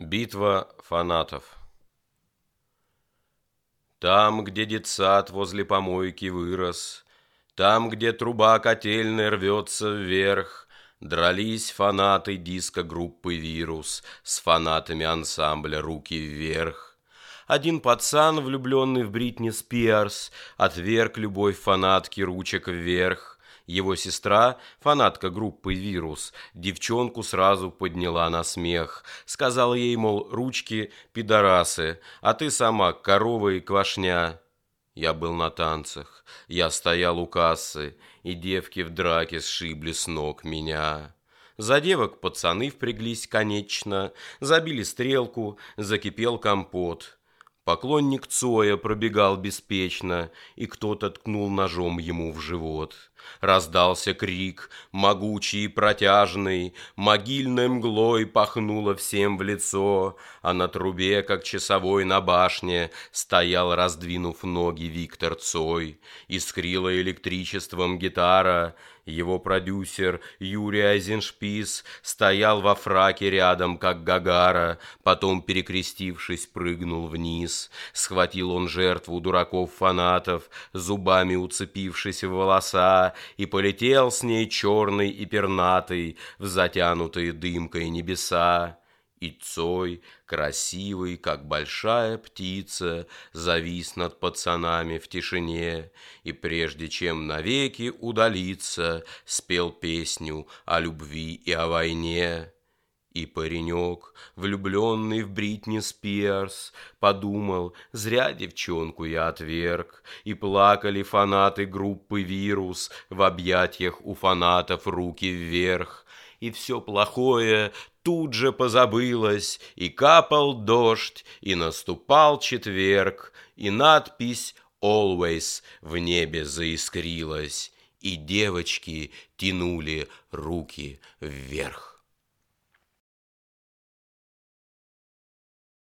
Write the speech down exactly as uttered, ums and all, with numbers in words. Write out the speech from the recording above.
Битва фанатов. Там, где детсад возле помойки вырос, там, где труба котельной рвется вверх, дрались фанаты диско-группы «Вирус» с фанатами ансамбля «Руки вверх». Один пацан, влюбленный в Бритни Спиарс, отверг любовь фанатки ручек вверх. Его сестра, фанатка группы «Вирус», девчонку сразу подняла на смех. Сказала ей, мол, ручки пидорасы, а ты сама корова и квашня. Я был на танцах, я стоял у кассы, и девки в драке сшибли с ног меня. За девок пацаны впряглись конечно, забили стрелку, закипел компот. Поклонник Цоя пробегал беспечно, и кто-то ткнул ножом ему в живот. Раздался крик, могучий и протяжный, могильной мглой пахнуло всем в лицо, а на трубе, как часовой на башне, стоял, раздвинув ноги, Виктор Цой. Искрила электричеством гитара, его продюсер Юрий Айзеншпис стоял во фраке рядом, как Гагара, потом, перекрестившись, прыгнул вниз. Схватил он жертву дураков-фанатов, зубами уцепившись в волоса, и полетел с ней черный и пернатый в затянутые дымкой небеса. И Цой, красивый, как большая птица, завис над пацанами в тишине, и прежде чем навеки удалиться, спел песню о любви и о войне. И паренек, влюбленный в Бритни Спиарс, подумал, зря девчонку я отверг, и плакали фанаты группы «Вирус» в объятиях у фанатов руки вверх. И все плохое тут же позабылось, и капал дождь, и наступал четверг, и надпись «Always» в небе заискрилась, и девочки тянули руки вверх.